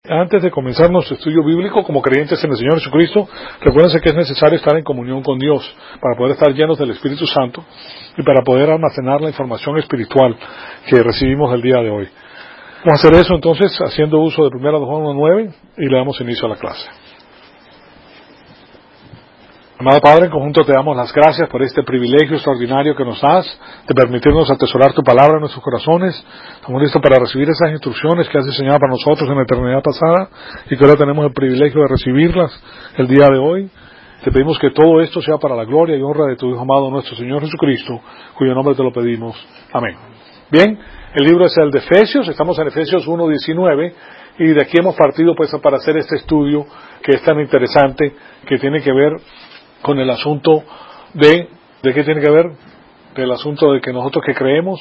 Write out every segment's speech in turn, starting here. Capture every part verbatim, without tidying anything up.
Antes de comenzar nuestro estudio bíblico como creyentes en el Señor Jesucristo, recuérdense que es necesario estar en comunión con Dios para poder estar llenos del Espíritu Santo y para poder almacenar la información espiritual que recibimos el día de hoy. Vamos a hacer eso entonces haciendo uso de primera de Juan uno nueve y le damos inicio a la clase. Amado Padre, en conjunto te damos las gracias por este privilegio extraordinario que nos das de permitirnos atesorar tu palabra en nuestros corazones. Estamos listos para recibir esas instrucciones que has diseñado para nosotros en la eternidad pasada y que ahora tenemos el privilegio de recibirlas el día de hoy. Te pedimos que todo esto sea para la gloria y honra de tu Hijo amado, nuestro Señor Jesucristo, cuyo nombre te lo pedimos. Amén. Bien, el libro es el de Efesios, estamos en Efesios uno diecinueve y de aquí hemos partido pues para hacer este estudio que es tan interesante, que tiene que ver con el asunto de, ¿de qué tiene que ver? Del asunto de que nosotros que creemos,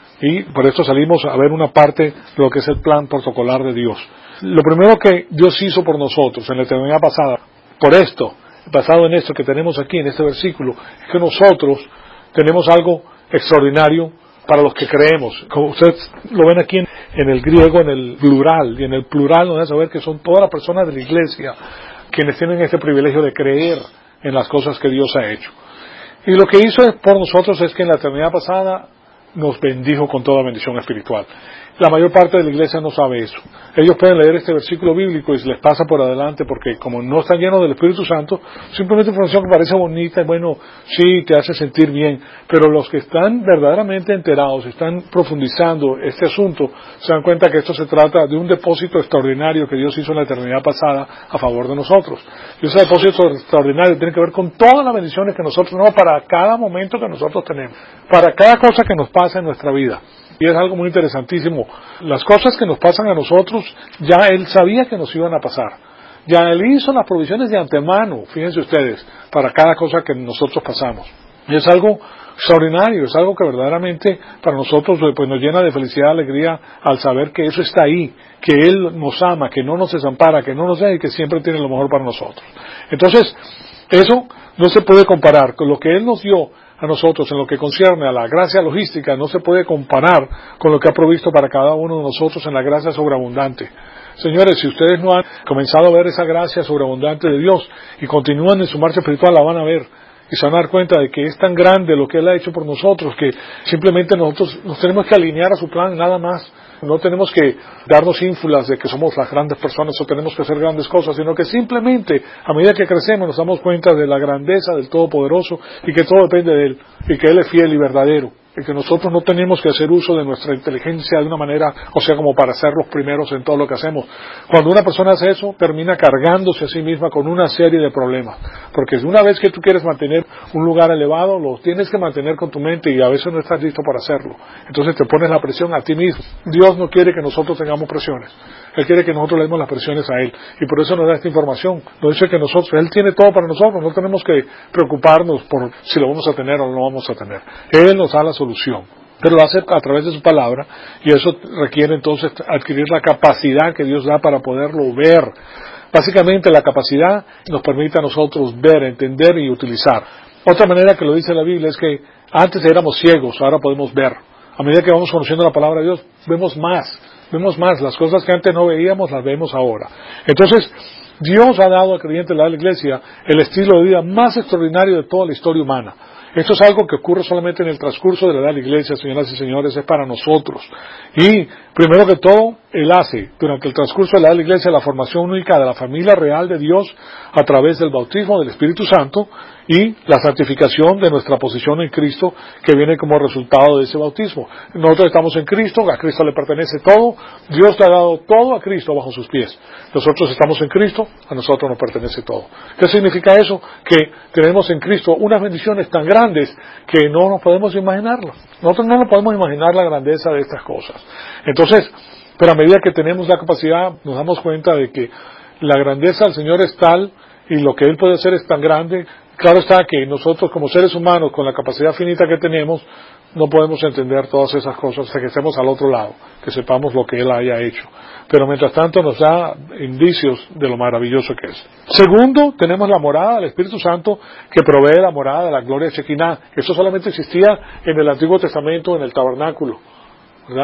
y por esto salimos a ver una parte de lo que es el plan protocolar de Dios. Lo primero que Dios hizo por nosotros en la eternidad pasada, por esto, basado en esto que tenemos aquí en este versículo, es que nosotros tenemos algo extraordinario para los que creemos. Como ustedes lo ven aquí en, en el griego, en el plural, y en el plural nos da a saber que son todas las personas de la iglesia quienes tienen este privilegio de creer en las cosas que Dios ha hecho. Y lo que hizo por nosotros es que en la eternidad pasada nos bendijo con toda bendición espiritual. La mayor parte de la iglesia no sabe eso. Ellos pueden leer este versículo bíblico y se les pasa por adelante porque como no están llenos del Espíritu Santo, simplemente información que parece bonita y bueno, sí, te hace sentir bien. Pero los que están verdaderamente enterados, están profundizando este asunto, se dan cuenta que esto se trata de un depósito extraordinario que Dios hizo en la eternidad pasada a favor de nosotros. Y ese depósito extraordinario tiene que ver con todas las bendiciones que nosotros tenemos para cada momento que nosotros tenemos, para cada cosa que nos pasa en nuestra vida. Y es algo muy interesantísimo. Las cosas que nos pasan a nosotros, ya Él sabía que nos iban a pasar. Ya Él hizo las provisiones de antemano, fíjense ustedes, para cada cosa que nosotros pasamos. Y es algo extraordinario, es algo que verdaderamente para nosotros pues, nos llena de felicidad, alegría, al saber que eso está ahí, que Él nos ama, que no nos desampara, que no nos deja y que siempre tiene lo mejor para nosotros. Entonces, eso no se puede comparar con lo que Él nos dio a nosotros en lo que concierne a la gracia logística, no se puede comparar con lo que ha provisto para cada uno de nosotros en la gracia sobreabundante. Señores, si ustedes no han comenzado a ver esa gracia sobreabundante de Dios y continúan en su marcha espiritual, la van a ver y se van a dar cuenta de que es tan grande lo que Él ha hecho por nosotros que simplemente nosotros nos tenemos que alinear a su plan, nada más. No tenemos que darnos ínfulas de que somos las grandes personas o tenemos que hacer grandes cosas, sino que simplemente a medida que crecemos nos damos cuenta de la grandeza del Todopoderoso y que todo depende de Él y que Él es fiel y verdadero. Y que nosotros no tenemos que hacer uso de nuestra inteligencia de una manera, o sea, como para ser los primeros en todo lo que hacemos. Cuando una persona hace eso, termina cargándose a sí misma con una serie de problemas. Porque una vez que tú quieres mantener un lugar elevado, lo tienes que mantener con tu mente y a veces no estás listo para hacerlo. Entonces te pones la presión a ti mismo. Dios no quiere que nosotros tengamos presiones. Él quiere que nosotros le demos las presiones a Él. Y por eso nos da esta información. Nos dice que nosotros, Él tiene todo para nosotros. No tenemos que preocuparnos por si lo vamos a tener o no lo vamos a tener. Él nos da la solución. Pero lo hace a través de su palabra y eso requiere entonces adquirir la capacidad que Dios da para poderlo ver. Básicamente la capacidad nos permite a nosotros ver, entender y utilizar. Otra manera que lo dice la Biblia es que antes éramos ciegos, ahora podemos ver. A medida que vamos conociendo la palabra de Dios, vemos más, vemos más. Las cosas que antes no veíamos las vemos ahora. Entonces, Dios ha dado al creyente de la iglesia el estilo de vida más extraordinario de toda la historia humana. Esto es algo que ocurre solamente en el transcurso de la edad de la iglesia, señoras y señores, es para nosotros. Y, primero que todo, Él hace, durante el transcurso de la edad de la iglesia, la formación única de la familia real de Dios a través del bautismo del Espíritu Santo y la santificación de nuestra posición en Cristo que viene como resultado de ese bautismo. Nosotros estamos en Cristo, a Cristo le pertenece todo, Dios te ha dado todo a Cristo bajo sus pies. Nosotros estamos en Cristo, a nosotros nos pertenece todo. ¿Qué significa eso? Que tenemos en Cristo unas bendiciones tan grandes que no nos podemos imaginarlo. Nosotros no nos podemos imaginar la grandeza de estas cosas. Entonces, pero a medida que tenemos la capacidad, nos damos cuenta de que la grandeza del Señor es tal y lo que Él puede hacer es tan grande. Claro está que nosotros como seres humanos, con la capacidad finita que tenemos, no podemos entender todas esas cosas hasta que estemos al otro lado, que sepamos lo que Él haya hecho. Pero mientras tanto nos da indicios de lo maravilloso que es. Segundo, tenemos la morada del Espíritu Santo que provee la morada de la gloria de Shekinah. Eso solamente existía en el Antiguo Testamento, en el tabernáculo, ¿verdad?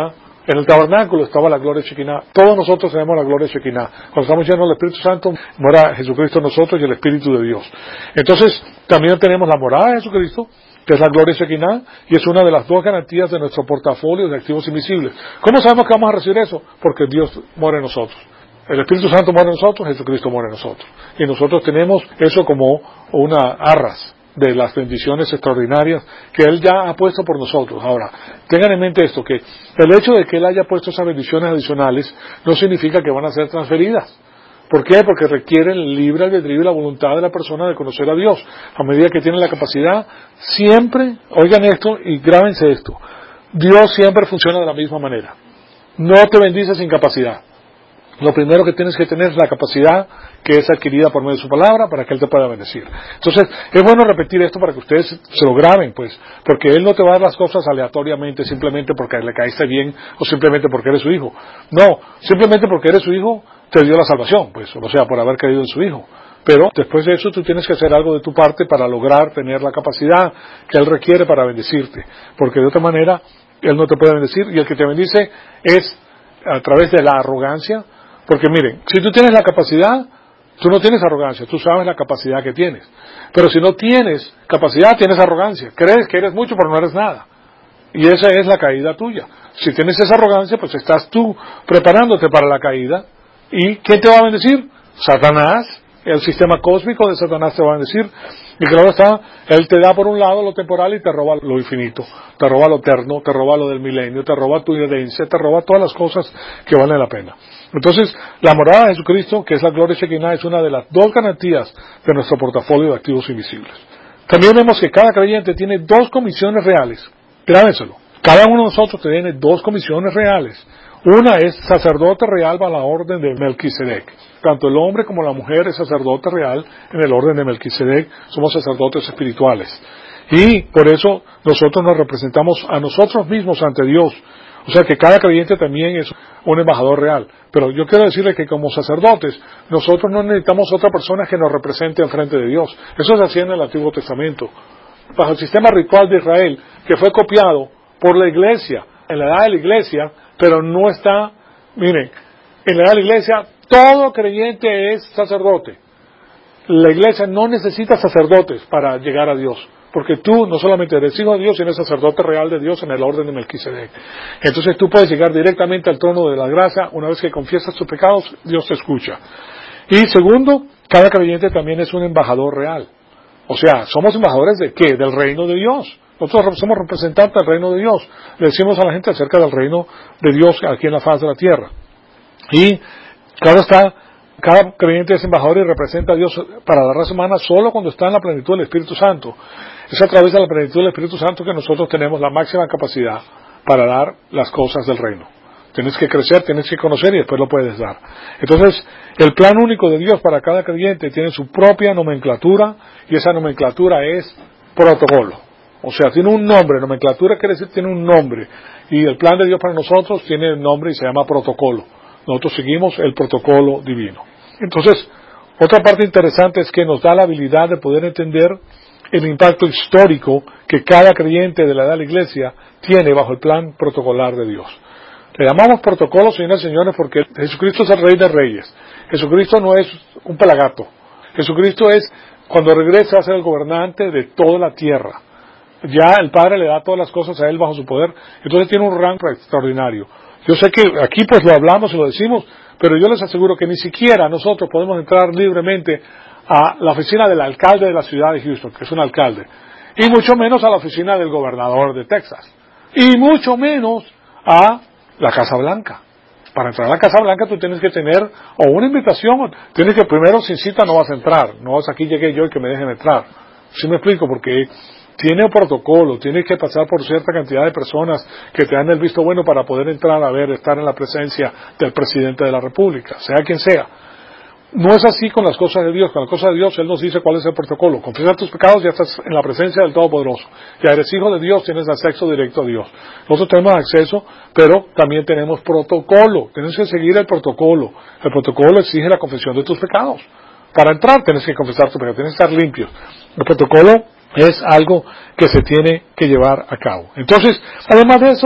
En el tabernáculo estaba la gloria de Shekinah. Todos nosotros tenemos la gloria de Shekinah. Cuando estamos llenos del Espíritu Santo, mora Jesucristo en nosotros y el Espíritu de Dios. Entonces, también tenemos la morada de Jesucristo, que es la gloria de Shekinah, y es una de las dos garantías de nuestro portafolio de activos invisibles. ¿Cómo sabemos que vamos a recibir eso? Porque Dios mora en nosotros. El Espíritu Santo mora en nosotros, Jesucristo mora en nosotros. Y nosotros tenemos eso como una arras de las bendiciones extraordinarias que Él ya ha puesto por nosotros. Ahora, tengan en mente esto, que el hecho de que Él haya puesto esas bendiciones adicionales no significa que van a ser transferidas. ¿Por qué? Porque requieren el libre albedrío y la voluntad de la persona de conocer a Dios. A medida que tienen la capacidad, siempre, oigan esto y grábense esto, Dios siempre funciona de la misma manera. No te bendice sin capacidad. Lo primero que tienes que tener es la capacidad que es adquirida por medio de su palabra para que Él te pueda bendecir. Entonces, es bueno repetir esto para que ustedes se lo graben, pues, porque Él no te va a dar las cosas aleatoriamente, simplemente porque le caíste bien o simplemente porque eres su hijo. No, simplemente porque eres su hijo, te dio la salvación, pues, o sea, por haber creído en su hijo. Pero después de eso tú tienes que hacer algo de tu parte para lograr tener la capacidad que Él requiere para bendecirte, porque de otra manera Él no te puede bendecir, y el que te bendice es a través de la arrogancia. Porque miren, si tú tienes la capacidad, tú no tienes arrogancia, tú sabes la capacidad que tienes. Pero si no tienes capacidad, tienes arrogancia. Crees que eres mucho, pero no eres nada. Y esa es la caída tuya. Si tienes esa arrogancia, pues estás tú preparándote para la caída. ¿Y quién te va a bendecir? Satanás. El sistema cósmico de Satanás te va a bendecir. Y claro está, él te da por un lado lo temporal y te roba lo infinito. Te roba lo eterno, te roba lo del milenio, te roba tu herencia, te roba todas las cosas que valen la pena. Entonces, la morada de Jesucristo, que es la gloria Shekinah, es una de las dos garantías de nuestro portafolio de activos invisibles. También vemos que cada creyente tiene dos comisiones reales. Grábenselo. Cada uno de nosotros tiene dos comisiones reales. Una es sacerdote real bajo la orden de Melquisedec. Tanto el hombre como la mujer es sacerdote real en el orden de Melquisedec. Somos sacerdotes espirituales. Y por eso nosotros nos representamos a nosotros mismos ante Dios. O sea que cada creyente también es un embajador real. Pero yo quiero decirle que como sacerdotes, nosotros no necesitamos otra persona que nos represente en frente de Dios. Eso se hacía en el Antiguo Testamento. Bajo el sistema ritual de Israel, que fue copiado por la iglesia, en la edad de la iglesia, pero no está, miren, en la edad de la iglesia, todo creyente es sacerdote. La iglesia no necesita sacerdotes para llegar a Dios. Porque tú no solamente eres hijo de Dios, sino sacerdote real de Dios en el orden de Melquisedec. Entonces tú puedes llegar directamente al trono de la gracia. Una vez que confiesas tus pecados, Dios te escucha. Y segundo, cada creyente también es un embajador real. O sea, ¿somos embajadores de qué? Del reino de Dios. Nosotros somos representantes del reino de Dios. Le decimos a la gente acerca del reino de Dios aquí en la faz de la tierra. Y claro está, cada creyente es embajador y representa a Dios para la raza humana solo cuando está en la plenitud del Espíritu Santo. Es a través de la plenitud del Espíritu Santo que nosotros tenemos la máxima capacidad para dar las cosas del reino. Tienes que crecer, tienes que conocer y después lo puedes dar. Entonces, el plan único de Dios para cada creyente tiene su propia nomenclatura y esa nomenclatura es protocolo. O sea, tiene un nombre, nomenclatura quiere decir tiene un nombre. Y el plan de Dios para nosotros tiene el nombre y se llama protocolo. Nosotros seguimos el protocolo divino. Entonces, otra parte interesante es que nos da la habilidad de poder entender el impacto histórico que cada creyente de la edad de la iglesia tiene bajo el plan protocolar de Dios. Le llamamos protocolo, señoras y señores, porque Jesucristo es el Rey de Reyes. Jesucristo no es un pelagato. Jesucristo es, cuando regresa, a ser el gobernante de toda la tierra. Ya el Padre le da todas las cosas a Él bajo su poder. Entonces tiene un rango extraordinario. Yo sé que aquí pues lo hablamos y lo decimos, pero yo les aseguro que ni siquiera nosotros podemos entrar libremente a la oficina del alcalde de la ciudad de Houston, que es un alcalde, y mucho menos a la oficina del gobernador de Texas, y mucho menos a la Casa Blanca. Para entrar a la Casa Blanca tú tienes que tener o una invitación, tienes que primero sin cita no vas a entrar, no vas aquí llegué yo y que me dejen entrar. ¿Sí me explico? Porque tiene un protocolo, tienes que pasar por cierta cantidad de personas que te dan el visto bueno para poder entrar a ver, estar en la presencia del presidente de la República, sea quien sea. No es así con las cosas de Dios. Con las cosas de Dios Él nos dice cuál es el protocolo. Confiesa tus pecados y ya estás en la presencia del Todopoderoso. Ya eres hijo de Dios, tienes acceso directo a Dios. Nosotros tenemos acceso, pero también tenemos protocolo. Tienes que seguir el protocolo. El protocolo exige la confesión de tus pecados. Para entrar tienes que confesar tus pecados, tienes que estar limpios. El protocolo es algo que se tiene que llevar a cabo. Entonces, además de eso,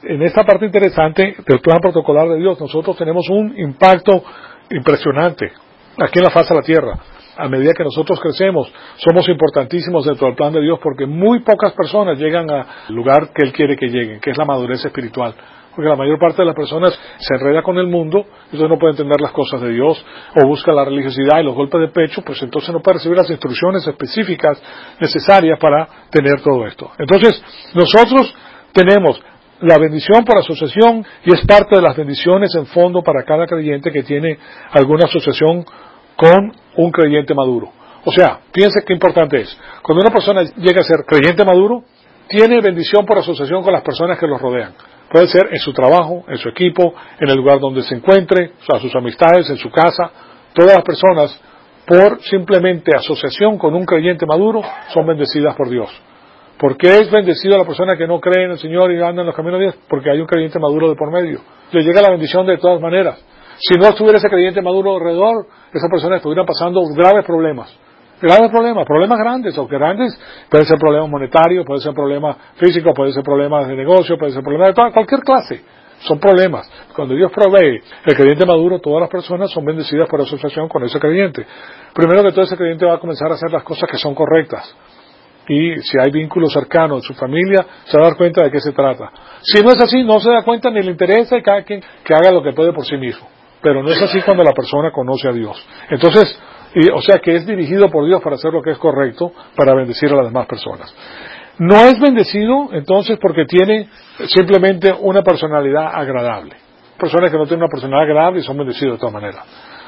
en esta parte interesante del plan protocolar de Dios, nosotros tenemos un impacto impresionante aquí en la faz de la tierra. A medida que nosotros crecemos, somos importantísimos dentro del plan de Dios porque muy pocas personas llegan al lugar que Él quiere que lleguen, que es la madurez espiritual. Porque la mayor parte de las personas se enreda con el mundo, entonces no puede entender las cosas de Dios, o busca la religiosidad y los golpes de pecho, pues entonces no puede recibir las instrucciones específicas necesarias para tener todo esto. Entonces, nosotros tenemos la bendición por asociación y es parte de las bendiciones en fondo para cada creyente que tiene alguna asociación con un creyente maduro. O sea, piense qué importante es. Cuando una persona llega a ser creyente maduro, tiene bendición por asociación con las personas que los rodean. Puede ser en su trabajo, en su equipo, en el lugar donde se encuentre, a sus amistades, en su casa. Todas las personas, por simplemente asociación con un creyente maduro, son bendecidas por Dios. ¿Por qué es bendecida la persona que no cree en el Señor y anda en los caminos de Dios? Porque hay un creyente maduro de por medio. Le llega la bendición de todas maneras. Si no estuviera ese creyente maduro alrededor, esa persona estuviera pasando graves problemas. Graves problemas, problemas grandes, o grandes, pueden ser problemas monetarios, pueden ser problemas físicos, pueden ser problemas de negocio, pueden ser problemas de toda, cualquier clase. Son problemas. Cuando Dios provee el creyente maduro, todas las personas son bendecidas por asociación con ese creyente. Primero que todo, ese creyente va a comenzar a hacer las cosas que son correctas. Y si hay vínculos cercanos en su familia, se va a dar cuenta de qué se trata. Si no es así, no se da cuenta ni le interesa y cada quien que haga lo que puede por sí mismo. Pero no es así cuando la persona conoce a Dios. Entonces, y, o sea que es dirigido por Dios para hacer lo que es correcto, para bendecir a las demás personas. No es bendecido, entonces, porque tiene simplemente una personalidad agradable. Personas que no tienen una personalidad agradable y son bendecidos de todas maneras.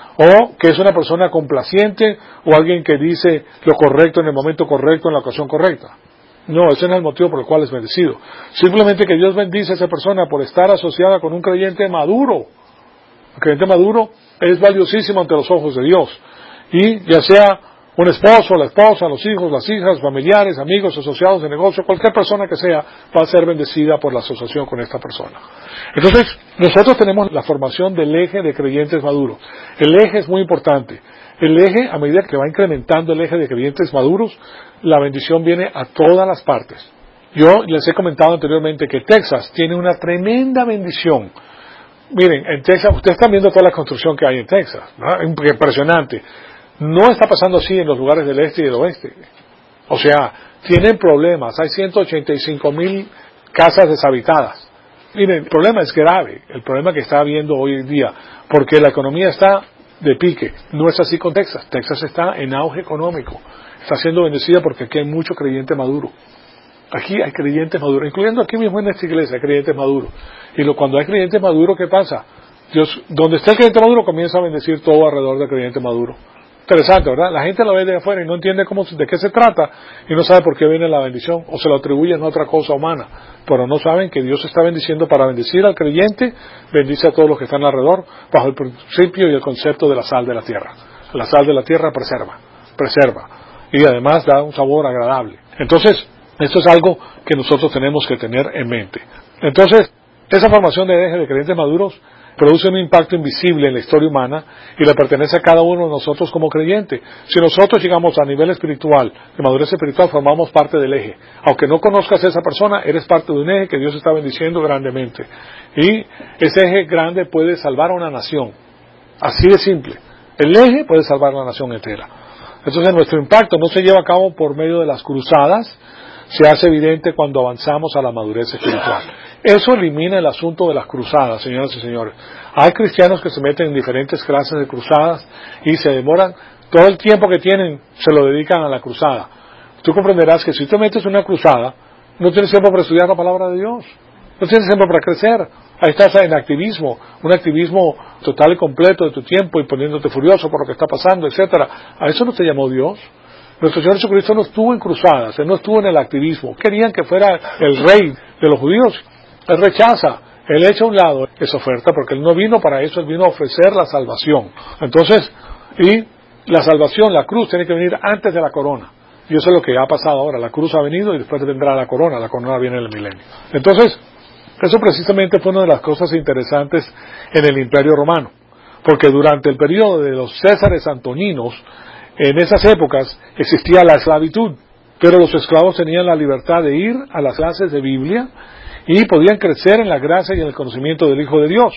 O que es una persona complaciente, o alguien que dice lo correcto en el momento correcto, en la ocasión correcta. No, ese no es el motivo por el cual es bendecido. Simplemente que Dios bendice a esa persona por estar asociada con un creyente maduro. El creyente maduro es valiosísimo ante los ojos de Dios. Y ya sea un esposo, la esposa, los hijos, las hijas, familiares, amigos, asociados de negocio, cualquier persona que sea, va a ser bendecida por la asociación con esta persona. Entonces, nosotros tenemos la formación del eje de creyentes maduros. El eje es muy importante. El eje, a medida que va incrementando el eje de creyentes maduros, la bendición viene a todas las partes. Yo les he comentado anteriormente que Texas tiene una tremenda bendición. Miren, en Texas, ustedes están viendo toda la construcción que hay en Texas, ¿no? Impresionante. No está pasando así en los lugares del este y del oeste. O sea, tienen problemas. Hay ciento ochenta y cinco mil casas deshabitadas. Miren, el problema es grave, el problema que está habiendo hoy en día, porque la economía está de pique. No es así con Texas. Texas está en auge económico. Está siendo bendecida porque aquí hay mucho creyente maduro. Aquí hay creyentes maduros, incluyendo aquí mismo en esta iglesia hay creyentes maduros. Y lo, cuando hay creyentes maduros, ¿qué pasa? Dios, donde está el creyente maduro, comienza a bendecir todo alrededor del creyente maduro. Interesante, ¿verdad? La gente lo ve de afuera y no entiende cómo, de qué se trata y no sabe por qué viene la bendición o se lo atribuyen a otra cosa humana, pero no saben que Dios está bendiciendo para bendecir al creyente, bendice a todos los que están alrededor bajo el principio y el concepto de la sal de la tierra. La sal de la tierra preserva, preserva y además da un sabor agradable. Entonces, esto es algo que nosotros tenemos que tener en mente. Entonces, esa formación de eje de creyentes maduros produce un impacto invisible en la historia humana y le pertenece a cada uno de nosotros como creyente. Si nosotros llegamos a nivel espiritual, de madurez espiritual, formamos parte del eje. Aunque no conozcas a esa persona, eres parte de un eje que Dios está bendiciendo grandemente. Y ese eje grande puede salvar a una nación. Así de simple. El eje puede salvar a la nación entera. Entonces nuestro impacto no se lleva a cabo por medio de las cruzadas, se hace evidente cuando avanzamos a la madurez espiritual. Eso elimina el asunto de las cruzadas, señoras y señores. Hay cristianos que se meten en diferentes clases de cruzadas y se demoran, todo el tiempo que tienen se lo dedican a la cruzada. Tú comprenderás que si te metes en una cruzada, no tienes tiempo para estudiar la palabra de Dios, no tienes tiempo para crecer. Ahí estás en activismo, un activismo total y completo de tu tiempo y poniéndote furioso por lo que está pasando, etcétera. A eso no te llamó Dios. Nuestro Señor Jesucristo no estuvo en cruzadas, Él no estuvo en el activismo. Querían que fuera el rey de los judíos. Él rechaza, Él echa a un lado esa oferta porque Él no vino para eso, Él vino a ofrecer la salvación. Entonces, y la salvación, la cruz, tiene que venir antes de la corona. Y eso es lo que ha pasado ahora. La cruz ha venido y después vendrá la corona. La corona viene en el milenio. Entonces, eso precisamente fue una de las cosas interesantes en el Imperio Romano. Porque durante el periodo de los Césares Antoninos, en esas épocas existía la esclavitud, pero los esclavos tenían la libertad de ir a las clases de Biblia y podían crecer en la gracia y en el conocimiento del Hijo de Dios.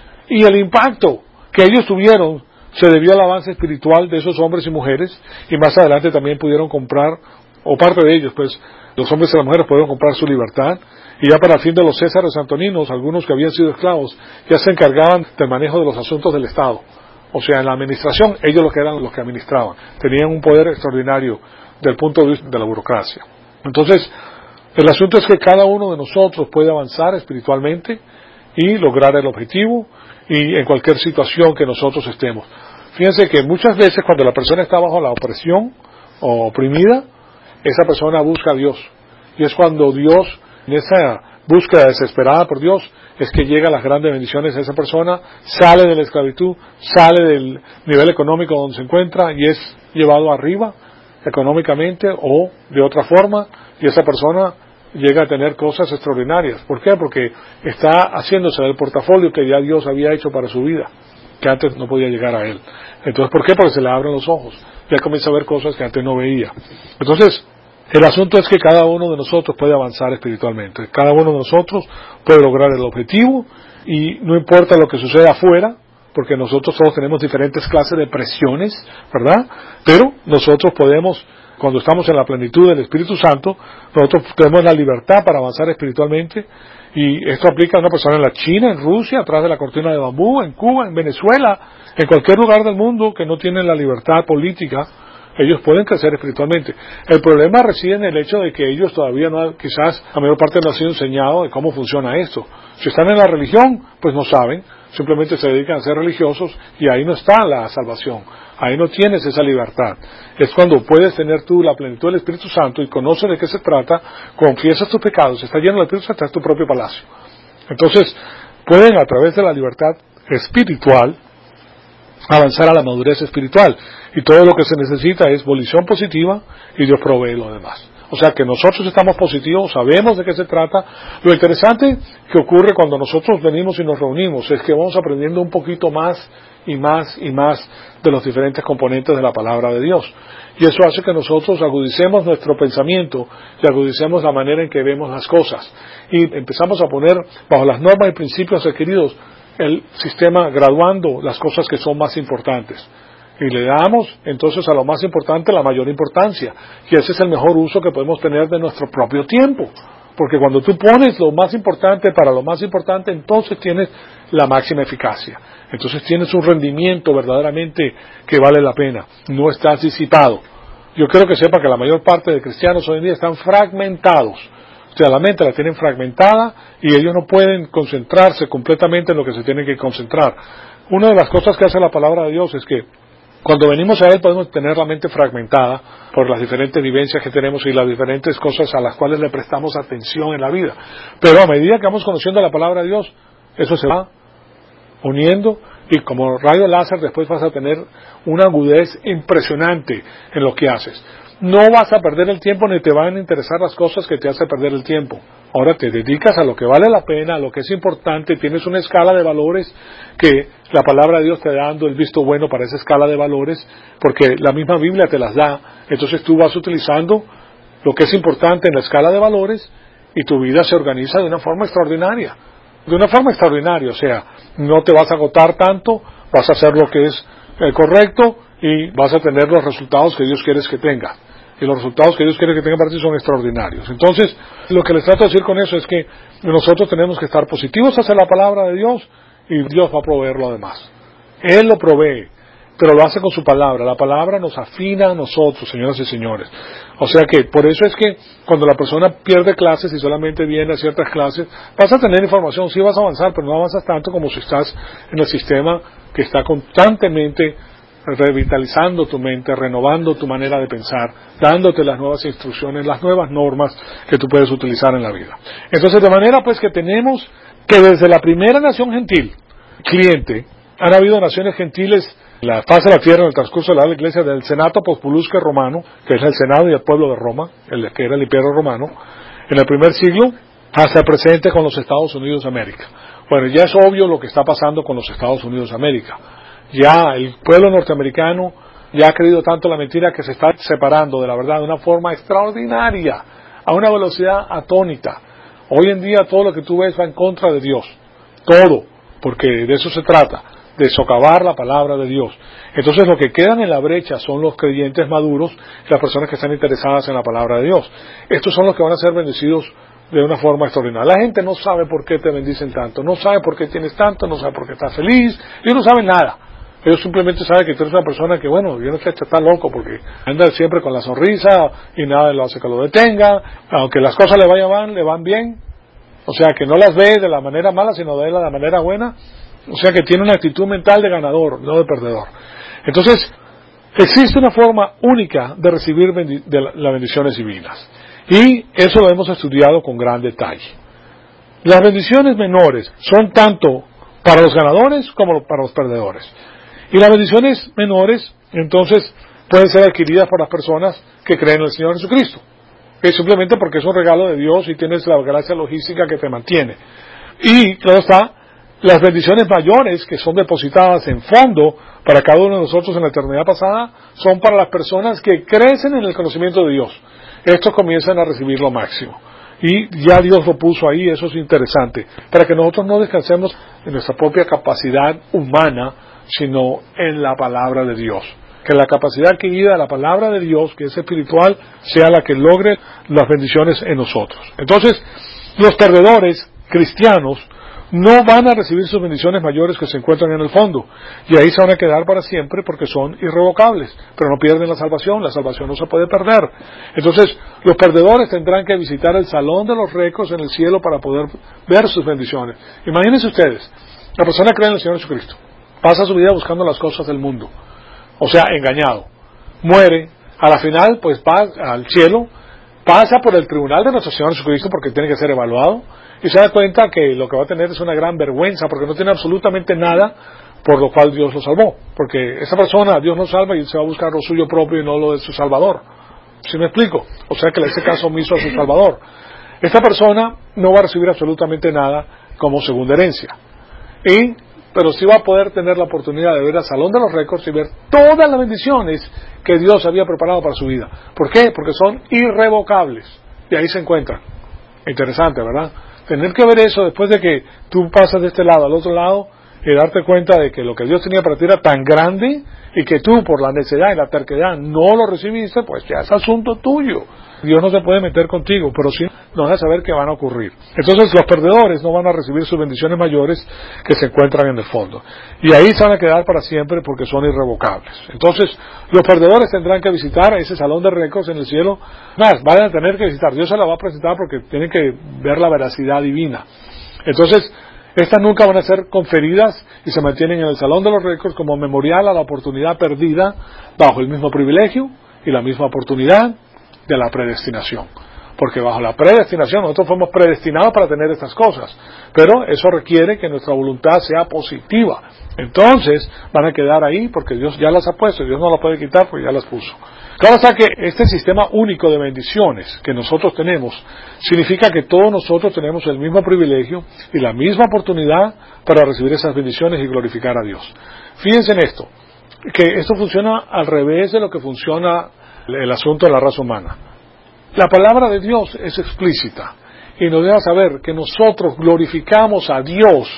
Y el impacto que ellos tuvieron se debió al avance espiritual de esos hombres y mujeres, y más adelante también pudieron comprar, o parte de ellos, pues, los hombres y las mujeres pudieron comprar su libertad, y ya para el fin de los Césares antoninos, algunos que habían sido esclavos, ya se encargaban del manejo de los asuntos del Estado. O sea, en la administración, ellos los que eran los que administraban. Tenían un poder extraordinario del punto de vista de la burocracia. Entonces, el asunto es que cada uno de nosotros puede avanzar espiritualmente y lograr el objetivo, y en cualquier situación que nosotros estemos. Fíjense que muchas veces cuando la persona está bajo la opresión o oprimida, esa persona busca a Dios. Y es cuando Dios, en esa búsqueda desesperada por Dios, es que llegan las grandes bendiciones a esa persona, sale de la esclavitud, sale del nivel económico donde se encuentra y es llevado arriba económicamente o de otra forma, y esa persona llega a tener cosas extraordinarias. ¿Por qué? Porque está haciéndose del portafolio que ya Dios había hecho para su vida, que antes no podía llegar a él. Entonces, ¿por qué? Porque se le abren los ojos, ya comienza a ver cosas que antes no veía. Entonces, el asunto es que cada uno de nosotros puede avanzar espiritualmente, cada uno de nosotros puede lograr el objetivo, y no importa lo que suceda afuera, porque nosotros todos tenemos diferentes clases de presiones, ¿verdad? Pero nosotros podemos, cuando estamos en la plenitud del Espíritu Santo, nosotros tenemos la libertad para avanzar espiritualmente, y esto aplica a una persona en la China, en Rusia, atrás de la cortina de bambú, en Cuba, en Venezuela, en cualquier lugar del mundo que no tienen la libertad política. Ellos pueden crecer espiritualmente. El problema reside en el hecho de que ellos todavía no, quizás la mayor parte no han sido enseñados de cómo funciona esto. Si están en la religión, pues no saben, simplemente se dedican a ser religiosos, y ahí no está la salvación, ahí no tienes esa libertad. Es cuando puedes tener tú la plenitud del Espíritu Santo y conoces de qué se trata, confiesas tus pecados, está lleno del Espíritu Santo, es tu propio palacio. Entonces, pueden a través de la libertad espiritual avanzar a la madurez espiritual, y todo lo que se necesita es volición positiva, y Dios provee lo demás. O sea que nosotros estamos positivos, sabemos de qué se trata. Lo interesante que ocurre cuando nosotros venimos y nos reunimos es que vamos aprendiendo un poquito más y más y más de los diferentes componentes de la palabra de Dios, y eso hace que nosotros agudicemos nuestro pensamiento y agudicemos la manera en que vemos las cosas, y empezamos a poner bajo las normas y principios adquiridos el sistema, graduando las cosas que son más importantes, y le damos entonces a lo más importante la mayor importancia, y ese es el mejor uso que podemos tener de nuestro propio tiempo, porque cuando tú pones lo más importante para lo más importante, entonces tienes la máxima eficacia, entonces tienes un rendimiento verdaderamente que vale la pena, no estás disipado. Yo quiero que sepa que la mayor parte de cristianos hoy en día están fragmentados. O sea, la mente la tienen fragmentada y ellos no pueden concentrarse completamente en lo que se tienen que concentrar. Una de las cosas que hace la palabra de Dios es que cuando venimos a Él podemos tener la mente fragmentada por las diferentes vivencias que tenemos y las diferentes cosas a las cuales le prestamos atención en la vida. Pero a medida que vamos conociendo la palabra de Dios, eso se va uniendo, y como rayo láser después vas a tener una agudez impresionante en lo que haces. No vas a perder el tiempo ni te van a interesar las cosas que te hacen perder el tiempo. Ahora te dedicas a lo que vale la pena, a lo que es importante, tienes una escala de valores que la palabra de Dios te da dando el visto bueno para esa escala de valores, porque la misma Biblia te las da. Entonces tú vas utilizando lo que es importante en la escala de valores y tu vida se organiza de una forma extraordinaria. De una forma extraordinaria, o sea, no te vas a agotar tanto, vas a hacer lo que es eh, correcto y vas a tener los resultados que Dios quiere que tengas. Y los resultados que Dios quiere que tenga para ti son extraordinarios. Entonces, lo que les trato de decir con eso es que nosotros tenemos que estar positivos hacia la palabra de Dios, y Dios va a proveer lo demás. Él lo provee, pero lo hace con su palabra. La palabra nos afina a nosotros, señoras y señores. O sea que, por eso es que cuando la persona pierde clases y solamente viene a ciertas clases, vas a tener información, sí vas a avanzar, pero no avanzas tanto como si estás en el sistema que está constantemente revitalizando tu mente, renovando tu manera de pensar, dándote las nuevas instrucciones, las nuevas normas que tú puedes utilizar en la vida. Entonces, de manera pues que tenemos que desde la primera nación gentil, cliente, han habido naciones gentiles en la faz de la tierra en el transcurso de la iglesia, del Senato Populusque romano, que es el Senado y el pueblo de Roma, el que era el imperio romano, en el primer siglo, hasta el presente con los Estados Unidos de América. Bueno, ya es obvio lo que está pasando con los Estados Unidos de América. Ya el pueblo norteamericano ya ha creído tanto la mentira que se está separando de la verdad de una forma extraordinaria, a una velocidad atónita. Hoy en día todo lo que tú ves va en contra de Dios. Todo. Porque de eso se trata. De socavar la palabra de Dios. Entonces lo que quedan en la brecha son los creyentes maduros y las personas que están interesadas en la palabra de Dios. Estos son los que van a ser bendecidos de una forma extraordinaria. La gente no sabe por qué te bendicen tanto, no sabe por qué tienes tanto, no sabe por qué estás feliz, ellos no saben nada. Ellos simplemente saben que tú eres una persona que, bueno, yo no sé, está loco porque anda siempre con la sonrisa y nada lo hace que lo detenga, aunque las cosas le vayan mal, le van bien. O sea, que no las ve de la manera mala, sino de la manera buena. O sea, que tiene una actitud mental de ganador, no de perdedor. Entonces, existe una forma única de recibir bendi- de la- las bendiciones divinas. Y eso lo hemos estudiado con gran detalle. Las bendiciones menores son tanto para los ganadores como para los perdedores. Y las bendiciones menores, entonces, pueden ser adquiridas por las personas que creen en el Señor Jesucristo. Es simplemente porque es un regalo de Dios y tienes la gracia logística que te mantiene. Y, claro está, las bendiciones mayores que son depositadas en fondo para cada uno de nosotros en la eternidad pasada son para las personas que crecen en el conocimiento de Dios. Estos comienzan a recibir lo máximo. Y ya Dios lo puso ahí, eso es interesante, para que nosotros no descansemos en nuestra propia capacidad humana, sino en la palabra de Dios. Que la capacidad adquirida de la palabra de Dios, que es espiritual, sea la que logre las bendiciones en nosotros. Entonces, los perdedores cristianos no van a recibir sus bendiciones mayores que se encuentran en el fondo, y ahí se van a quedar para siempre porque son irrevocables, pero no pierden la salvación, la salvación no se puede perder. Entonces, los perdedores tendrán que visitar el salón de los récords en el cielo para poder ver sus bendiciones. Imagínense ustedes, la persona cree en el Señor Jesucristo, pasa su vida buscando las cosas del mundo, o sea, engañado, muere, a la final pues va al cielo, pasa por el tribunal de nuestro Señor Jesucristo porque tiene que ser evaluado, y se da cuenta que lo que va a tener es una gran vergüenza porque no tiene absolutamente nada por lo cual Dios lo salvó, porque esa persona Dios lo salva y se va a buscar lo suyo propio y no lo de su Salvador. ¿Sí me explico? O sea que le hace caso omiso a su Salvador. Esta persona no va a recibir absolutamente nada como segunda herencia, y pero sí va a poder tener la oportunidad de ver al Salón de los Récords y ver todas las bendiciones que Dios había preparado para su vida. ¿Por qué? Porque son irrevocables, y ahí se encuentran. Interesante, ¿verdad? Tener que ver eso después de que tú pasas de este lado al otro lado y darte cuenta de que lo que Dios tenía para ti era tan grande y que tú por la necedad y la terquedad no lo recibiste, pues ya es asunto tuyo. Dios no se puede meter contigo, pero sí nos deja saber que van a ocurrir. Entonces los perdedores no van a recibir sus bendiciones mayores que se encuentran en el fondo. Y ahí se van a quedar para siempre porque son irrevocables. Entonces los perdedores tendrán que visitar ese salón de récords en el cielo. Más, van a tener que visitar. Dios se la va a presentar porque tienen que ver la veracidad divina. Entonces, estas nunca van a ser conferidas y se mantienen en el salón de los récords como memorial a la oportunidad perdida bajo el mismo privilegio y la misma oportunidad de la predestinación, porque bajo la predestinación nosotros fuimos predestinados para tener estas cosas, pero eso requiere que nuestra voluntad sea positiva. Entonces van a quedar ahí porque Dios ya las ha puesto, Dios no las puede quitar porque ya las puso. Claro está que este sistema único de bendiciones que nosotros tenemos significa que todos nosotros tenemos el mismo privilegio y la misma oportunidad para recibir esas bendiciones y glorificar a Dios. Fíjense en esto, que esto funciona al revés de lo que funciona el asunto de la raza humana. La palabra de Dios es explícita y nos deja saber que nosotros glorificamos a Dios,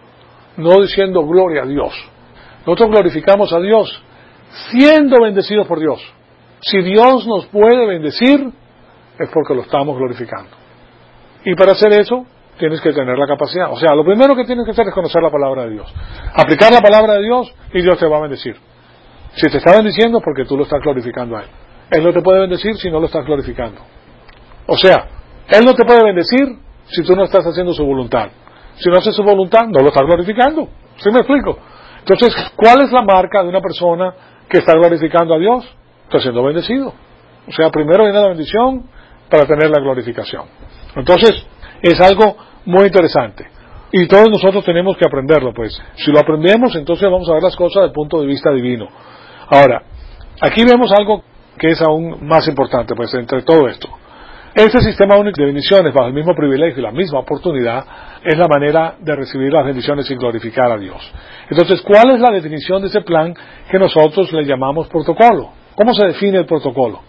no diciendo gloria a Dios. Nosotros glorificamos a Dios siendo bendecidos por Dios. Si Dios nos puede bendecir, es porque lo estamos glorificando. Y para hacer eso, tienes que tener la capacidad. O sea, lo primero que tienes que hacer es conocer la palabra de Dios. Aplicar la palabra de Dios y Dios te va a bendecir. Si te está bendiciendo es porque tú lo estás glorificando a Él. Él no te puede bendecir si no lo estás glorificando. O sea, Él no te puede bendecir si tú no estás haciendo su voluntad. Si no haces su voluntad, no lo estás glorificando. ¿Sí me explico? Entonces, ¿cuál es la marca de una persona que está glorificando a Dios? Está siendo bendecido. O sea, primero viene la bendición para tener la glorificación. Entonces, es algo muy interesante. Y todos nosotros tenemos que aprenderlo, pues. Si lo aprendemos, entonces vamos a ver las cosas desde el punto de vista divino. Ahora, aquí vemos algo que es aún más importante, pues, entre todo esto. Este sistema único de bendiciones, bajo el mismo privilegio y la misma oportunidad, es la manera de recibir las bendiciones y glorificar a Dios. Entonces, ¿cuál es la definición de ese plan que nosotros le llamamos protocolo? ¿Cómo se define el protocolo?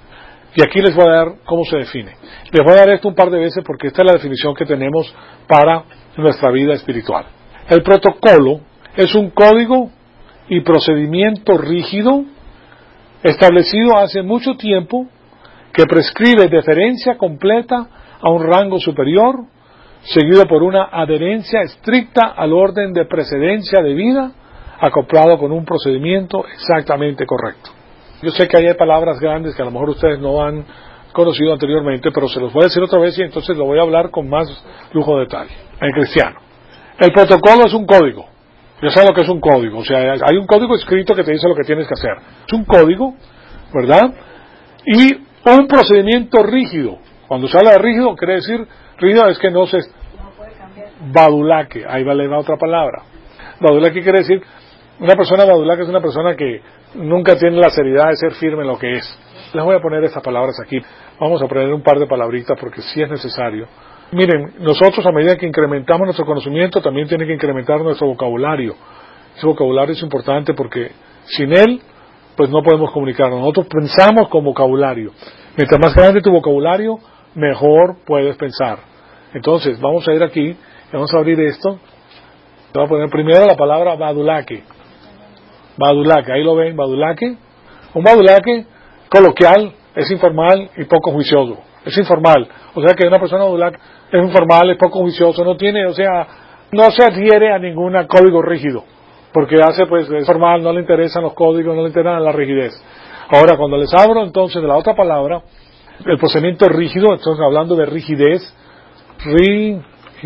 Y aquí les voy a dar cómo se define. Les voy a dar esto un par de veces porque esta es la definición que tenemos para nuestra vida espiritual. El protocolo es un código y procedimiento rígido establecido hace mucho tiempo que prescribe deferencia completa a un rango superior, seguido por una adherencia estricta al orden de precedencia de vida, acoplado con un procedimiento exactamente correcto. Yo sé que hay palabras grandes que a lo mejor ustedes no han conocido anteriormente, pero se los voy a decir otra vez y entonces lo voy a hablar con más lujo de detalle. En cristiano, el protocolo es un código. Ya sabes lo que es un código. O sea, hay un código escrito que te dice lo que tienes que hacer. Es un código, ¿verdad? Y un procedimiento rígido. Cuando se habla de rígido, quiere decir, rígido es que no se... No puede cambiar. Badulaque, ahí vale la otra palabra. Badulaque quiere decir, una persona badulaque es una persona que nunca tiene la seriedad de ser firme en lo que es. Les voy a poner estas palabras aquí. Vamos a poner un par de palabritas porque sí es necesario. Miren, nosotros a medida que incrementamos nuestro conocimiento, también tiene que incrementar nuestro vocabulario. Ese vocabulario es importante porque sin él, pues no podemos comunicarnos. Nosotros pensamos con vocabulario. Mientras más grande tu vocabulario, mejor puedes pensar. Entonces, vamos a ir aquí, y vamos a abrir esto. Voy a poner primero la palabra badulaque. Badulaque, ahí lo ven, badulaque. Un badulaque coloquial, es informal y poco juicioso. Es informal. O sea que una persona badulaque es informal, es poco juicioso, no tiene, o sea, no se adhiere a ningún código rígido. Porque hace, pues, es formal, no le interesan los códigos, no le interesa la rigidez. Ahora, cuando les abro entonces de la otra palabra, el procedimiento rígido, entonces hablando de rigidez, rígido.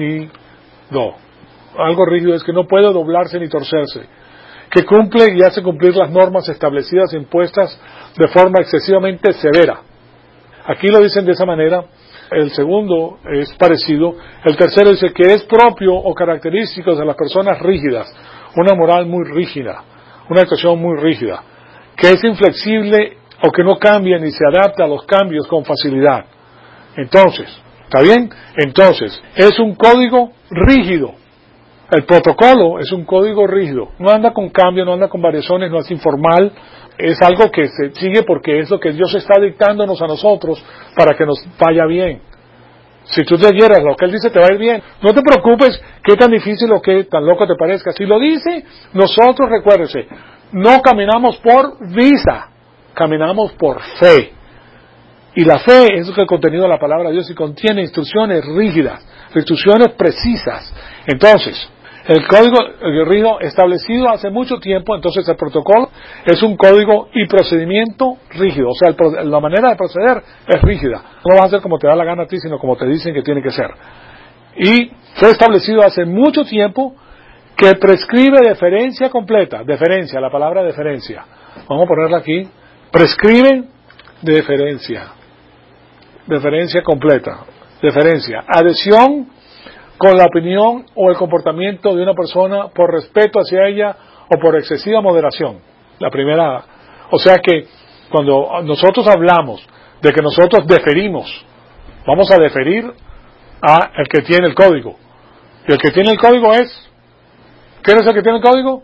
Algo rígido es que no puede doblarse ni torcerse, que cumple y hace cumplir las normas establecidas e impuestas de forma excesivamente severa. Aquí lo dicen de esa manera. El segundo es parecido. El tercero dice que es propio o característico de las personas rígidas, una moral muy rígida, una actuación muy rígida, que es inflexible o que no cambia ni se adapta a los cambios con facilidad. Entonces, ¿está bien? Entonces, es un código rígido. El protocolo es un código rígido. No anda con cambios, no anda con variaciones, no es informal. Es algo que se sigue porque es lo que Dios está dictándonos a nosotros para que nos vaya bien. Si tú te leyeras lo que Él dice, te va a ir bien. No te preocupes qué tan difícil o qué tan loco te parezca. Si lo dice, nosotros, recuérdese, no caminamos por vista, caminamos por fe. Y la fe es el contenido de la palabra de Dios y contiene instrucciones rígidas, instrucciones precisas. Entonces, el código rígido establecido hace mucho tiempo, entonces el protocolo es un código y procedimiento rígido. O sea, el, la manera de proceder es rígida. No vas a hacer como te da la gana a ti, sino como te dicen que tiene que ser. Y fue establecido hace mucho tiempo que prescribe deferencia completa. Deferencia, la palabra deferencia. Vamos a ponerla aquí. Prescribe deferencia. Deferencia completa. Deferencia. Adhesión con la opinión o el comportamiento de una persona por respeto hacia ella o por excesiva moderación. La primera, o sea que cuando nosotros hablamos de que nosotros deferimos, vamos a deferir a el que tiene el código. Y el que tiene el código es, ¿quién es el que tiene el código?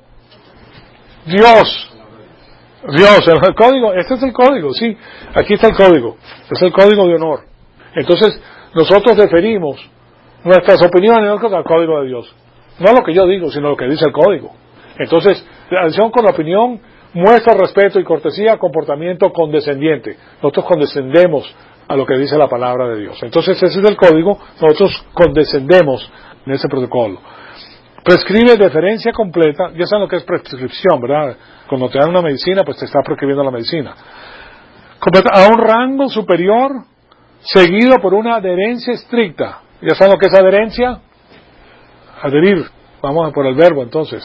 Dios. Dios, el, el código, este es el código, sí, aquí está el código, es el código de honor. Entonces, nosotros deferimos nuestras opiniones al código de Dios. No lo que yo digo, sino lo que dice el código. Entonces, la adhesión con la opinión muestra respeto y cortesía, comportamiento condescendiente. Nosotros condescendemos a lo que dice la palabra de Dios. Entonces, ese es el código, nosotros condescendemos en ese protocolo. Prescribe deferencia completa, ya saben lo que es prescripción, ¿verdad? Cuando te dan una medicina, pues te está prescribiendo la medicina. Completa a un rango superior, seguido por una adherencia estricta. ¿Ya saben lo que es adherencia? Adherir. Vamos a por el verbo entonces.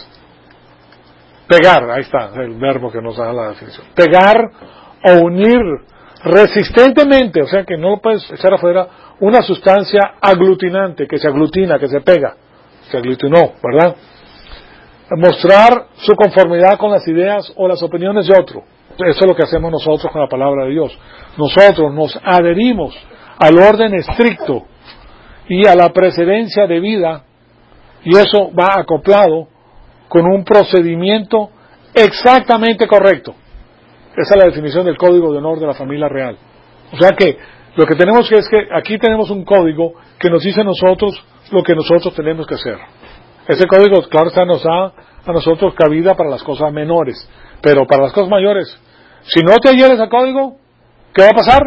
Pegar, ahí está el verbo que nos da la definición. Pegar o unir resistentemente, o sea que no lo puedes echar afuera, una sustancia aglutinante, que se aglutina, que se pega. Se aglutinó, ¿verdad? Mostrar su conformidad con las ideas o las opiniones de otro. Eso es lo que hacemos nosotros con la palabra de Dios. Nosotros nos adherimos al orden estricto y a la precedencia de vida, y eso va acoplado con un procedimiento exactamente correcto. Esa es la definición del código de honor de la familia real. O sea que lo que tenemos que es que aquí tenemos un código que nos dice a nosotros lo que nosotros tenemos que hacer. Ese código, claro está, nos da a nosotros cabida para las cosas menores, pero para las cosas mayores, si no te adhieres al código, ¿qué va a pasar?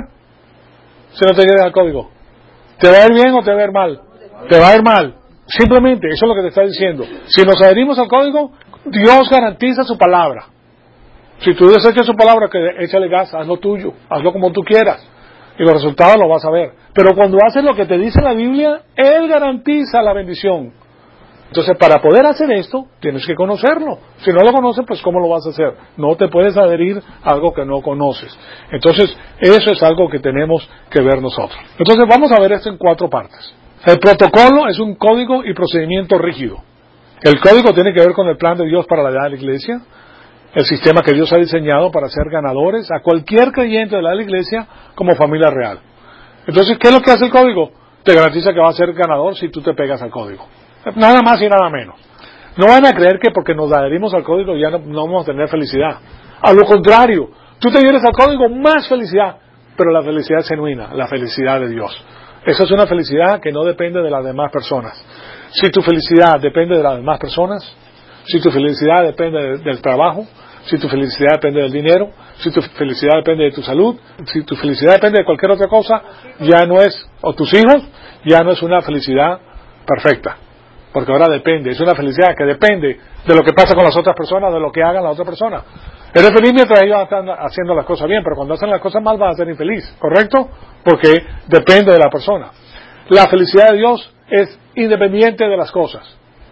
Si no te adhieres al código, ¿te va a ir bien o te va a ir mal? Te va a ir mal. Simplemente, eso es lo que te está diciendo. Si nos adherimos al código, Dios garantiza su palabra. Si tú desechas su palabra, que échale gas, haz lo tuyo, hazlo como tú quieras, y los resultados los vas a ver. Pero cuando haces lo que te dice la Biblia, Él garantiza la bendición. Entonces, para poder hacer esto, tienes que conocerlo. Si no lo conoces, pues ¿cómo lo vas a hacer? No te puedes adherir a algo que no conoces. Entonces, eso es algo que tenemos que ver nosotros. Entonces, vamos a ver esto en cuatro partes. El protocolo es un código y procedimiento rígido. El código tiene que ver con el plan de Dios para la edad de la iglesia, el sistema que Dios ha diseñado para ser ganadores a cualquier creyente de la iglesia como familia real. Entonces, ¿qué es lo que hace el código? Te garantiza que va a ser ganador si tú te pegas al código. Nada más y nada menos. No van a creer que porque nos adherimos al código ya no, no vamos a tener felicidad. A lo contrario, tú te adhieres al código, más felicidad, pero la felicidad es genuina, la felicidad de Dios. Esa es una felicidad que no depende de las demás personas. Si tu felicidad depende de las demás personas, si tu felicidad depende de, del trabajo, si tu felicidad depende del dinero, si tu felicidad depende de tu salud, si tu felicidad depende de cualquier otra cosa, ya no es, o tus hijos, ya no es una felicidad perfecta. Porque ahora depende, es una felicidad que depende de lo que pasa con las otras personas, de lo que hagan la otra persona. Eres feliz mientras ellos están haciendo las cosas bien, pero cuando hacen las cosas mal vas a ser infeliz, ¿correcto? Porque depende de la persona. La felicidad de Dios es independiente de las cosas,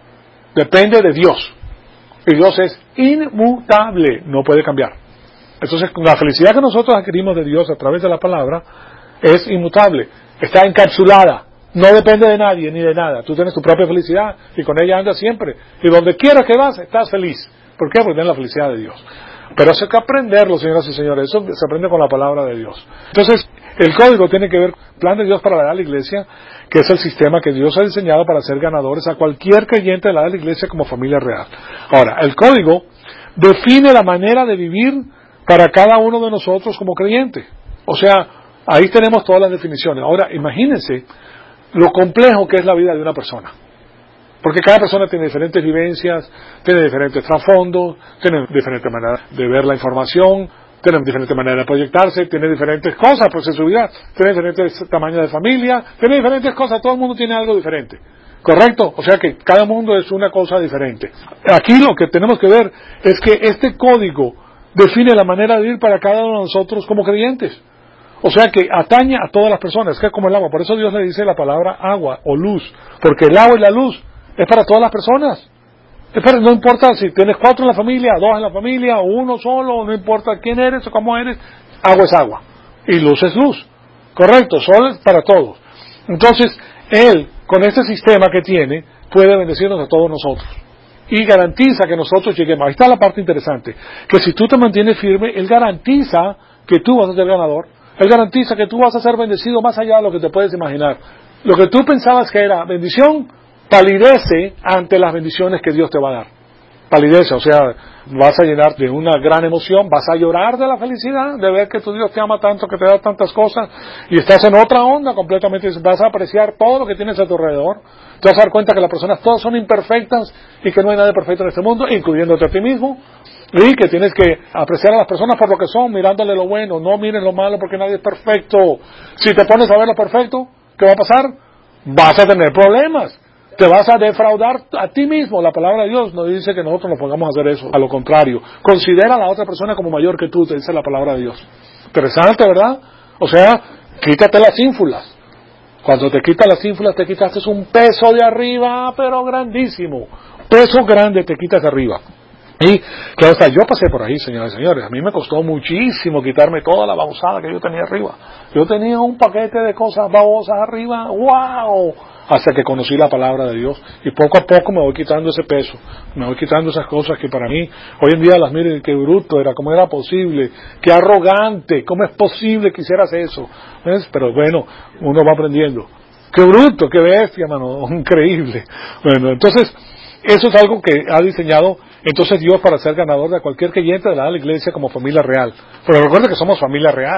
depende de Dios. Y Dios es inmutable, no puede cambiar. Entonces, la felicidad que nosotros adquirimos de Dios a través de la palabra es inmutable, está encapsulada. No depende de nadie ni de nada. Tú tienes tu propia felicidad y con ella andas siempre. Y donde quiera que vas, estás feliz. ¿Por qué? Porque tienes la felicidad de Dios. Pero eso hay que aprenderlo, señoras y señores. Eso se aprende con la palabra de Dios. Entonces, el código tiene que ver con el plan de Dios para la edad de la iglesia, que es el sistema que Dios ha diseñado para ser ganadores a cualquier creyente de la edad de la iglesia como familia real. Ahora, el código define la manera de vivir para cada uno de nosotros como creyente. O sea, ahí tenemos todas las definiciones. Ahora, imagínense lo complejo que es la vida de una persona. Porque cada persona tiene diferentes vivencias, tiene diferentes trasfondos, tiene diferentes maneras de ver la información, tiene diferentes maneras de proyectarse, tiene diferentes cosas pues en su vida, tiene diferentes tamaños de familia, tiene diferentes cosas, todo el mundo tiene algo diferente. ¿Correcto? O sea que cada mundo es una cosa diferente. Aquí lo que tenemos que ver es que este código define la manera de vivir para cada uno de nosotros como creyentes. O sea que atañe a todas las personas, que es como el agua. Por eso Dios le dice la palabra agua o luz, porque el agua y la luz es para todas las personas. Es para, no importa si tienes cuatro en la familia, dos en la familia, o uno solo, no importa quién eres o cómo eres, agua es agua y luz es luz. Correcto, sol es para todos. Entonces, Él, con este sistema que tiene, puede bendecirnos a todos nosotros. Y garantiza que nosotros lleguemos. Ahí está la parte interesante, que si tú te mantienes firme, Él garantiza que tú vas a ser ganador. Él garantiza que tú vas a ser bendecido más allá de lo que te puedes imaginar. Lo que tú pensabas que era bendición, palidece ante las bendiciones que Dios te va a dar. Palidece, o sea, vas a llenar de una gran emoción, vas a llorar de la felicidad, de ver que tu Dios te ama tanto, que te da tantas cosas, y estás en otra onda completamente, vas a apreciar todo lo que tienes a tu alrededor, te vas a dar cuenta que las personas todas son imperfectas, y que no hay nada perfecto en este mundo, incluyéndote a ti mismo, y que tienes que apreciar a las personas por lo que son, mirándole lo bueno, no miren lo malo porque nadie es perfecto. Si te pones a ver lo perfecto, ¿qué va a pasar? Vas a tener problemas. Te vas a defraudar a ti mismo. La palabra de Dios no dice que nosotros nos pongamos a hacer eso. A lo contrario, considera a la otra persona como mayor que tú, te dice la palabra de Dios. Interesante, ¿verdad? O sea, quítate las ínfulas. Cuando te quitas las ínfulas, te quitaste un peso de arriba, pero grandísimo. Peso grande te quitas de arriba. Y, claro está, yo pasé por ahí, señoras y señores. A mí me costó muchísimo quitarme toda la babosada que yo tenía arriba. Yo tenía un paquete de cosas babosas arriba. ¡Wow! Hasta que conocí la palabra de Dios. Y poco a poco me voy quitando ese peso. Me voy quitando esas cosas que para mí, hoy en día las miro y qué bruto era, cómo era posible, qué arrogante, cómo es posible que hicieras eso. ¿Ves? Pero bueno, uno va aprendiendo. Qué bruto, qué bestia, mano, increíble. Bueno, entonces, eso es algo que ha diseñado entonces Dios para ser ganador de cualquier creyente de la iglesia como familia real. Pero recuerda que somos familia real.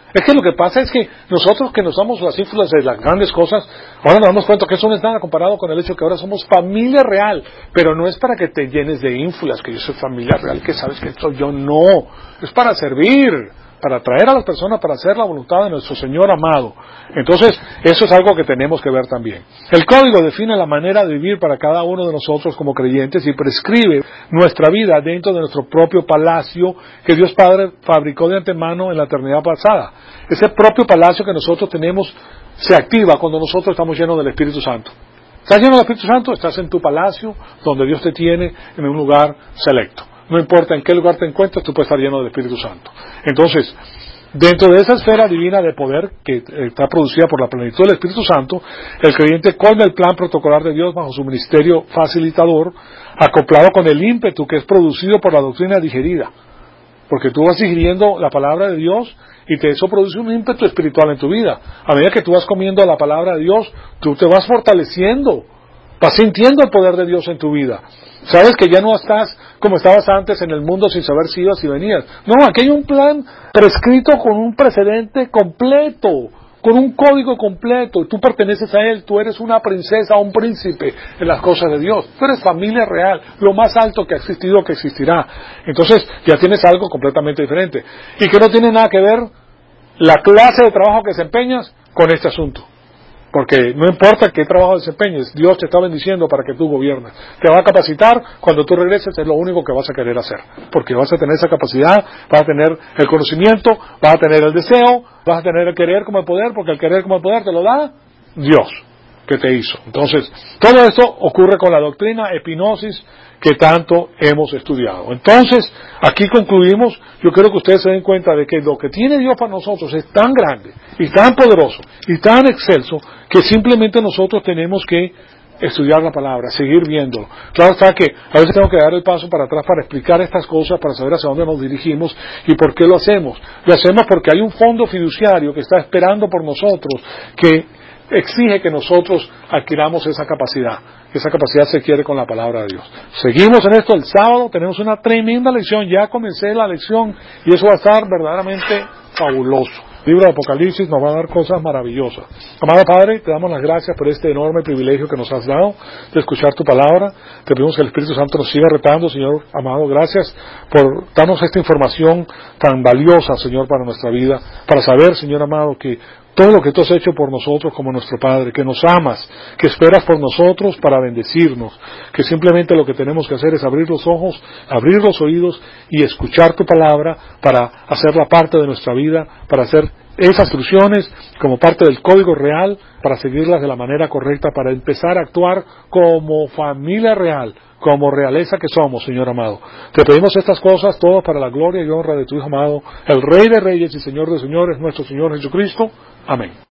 Es que lo que pasa es que nosotros que nos damos las ínfulas de las grandes cosas, ahora nos damos cuenta que eso no es nada comparado con el hecho que ahora somos familia real, pero no es para que te llenes de ínfulas, que yo soy familia real, que sabes que soy yo, no, es para servir, para traer a las personas, para hacer la voluntad de nuestro Señor amado. Entonces, eso es algo que tenemos que ver también. El código define la manera de vivir para cada uno de nosotros como creyentes y prescribe nuestra vida dentro de nuestro propio palacio que Dios Padre fabricó de antemano en la eternidad pasada. Ese propio palacio que nosotros tenemos se activa cuando nosotros estamos llenos del Espíritu Santo. ¿Estás lleno del Espíritu Santo? Estás en tu palacio donde Dios te tiene en un lugar selecto. No importa en qué lugar te encuentres, tú puedes estar lleno del Espíritu Santo. Entonces, dentro de esa esfera divina de poder que está producida por la plenitud del Espíritu Santo, el creyente colma el plan protocolar de Dios bajo su ministerio facilitador, acoplado con el ímpetu que es producido por la doctrina digerida. Porque tú vas digiriendo la palabra de Dios y te, eso produce un ímpetu espiritual en tu vida. A medida que tú vas comiendo la palabra de Dios, tú te vas fortaleciendo, vas sintiendo el poder de Dios en tu vida. Sabes que ya no estás como estabas antes en el mundo sin saber si ibas y venías. No, aquí hay un plan prescrito con un precedente completo, con un código completo. Tú perteneces a él, tú eres una princesa o un príncipe en las cosas de Dios. Tú eres familia real, lo más alto que ha existido, que existirá. Entonces ya tienes algo completamente diferente. Y que no tiene nada que ver la clase de trabajo que desempeñas con este asunto. Porque no importa qué trabajo desempeñes, Dios te está bendiciendo para que tú gobiernes. Te va a capacitar, cuando tú regreses es lo único que vas a querer hacer. Porque vas a tener esa capacidad, vas a tener el conocimiento, vas a tener el deseo, vas a tener el querer como el poder, porque el querer como el poder te lo da Dios, que te hizo. Entonces, todo esto ocurre con la doctrina epinosis que tanto hemos estudiado. Entonces, aquí concluimos. Yo quiero que ustedes se den cuenta de que lo que tiene Dios para nosotros es tan grande y tan poderoso y tan excelso que simplemente nosotros tenemos que estudiar la palabra, seguir viéndolo. Claro está que a veces tengo que dar el paso para atrás para explicar estas cosas, para saber hacia dónde nos dirigimos y por qué lo hacemos. Lo hacemos porque hay un fondo fiduciario que está esperando por nosotros, que exige que nosotros adquiramos esa capacidad. Esa capacidad se adquiere con la palabra de Dios. Seguimos en esto el sábado, tenemos una tremenda lección, ya comencé la lección y eso va a estar verdaderamente fabuloso. El libro de Apocalipsis nos va a dar cosas maravillosas. Amado Padre, te damos las gracias por este enorme privilegio que nos has dado de escuchar tu palabra. Te pedimos que el Espíritu Santo nos siga retando, Señor amado. Gracias por darnos esta información tan valiosa, Señor, para nuestra vida, para saber, Señor amado, que todo lo que tú has hecho por nosotros como nuestro Padre, que nos amas, que esperas por nosotros para bendecirnos, que simplemente lo que tenemos que hacer es abrir los ojos, abrir los oídos y escuchar tu palabra para hacerla parte de nuestra vida, para hacer esas instrucciones como parte del código real, para seguirlas de la manera correcta, para empezar a actuar como familia real, como realeza que somos, Señor amado. Te pedimos estas cosas, todas para la gloria y honra de tu Hijo amado, el Rey de Reyes y Señor de Señores, nuestro Señor Jesucristo. Amén.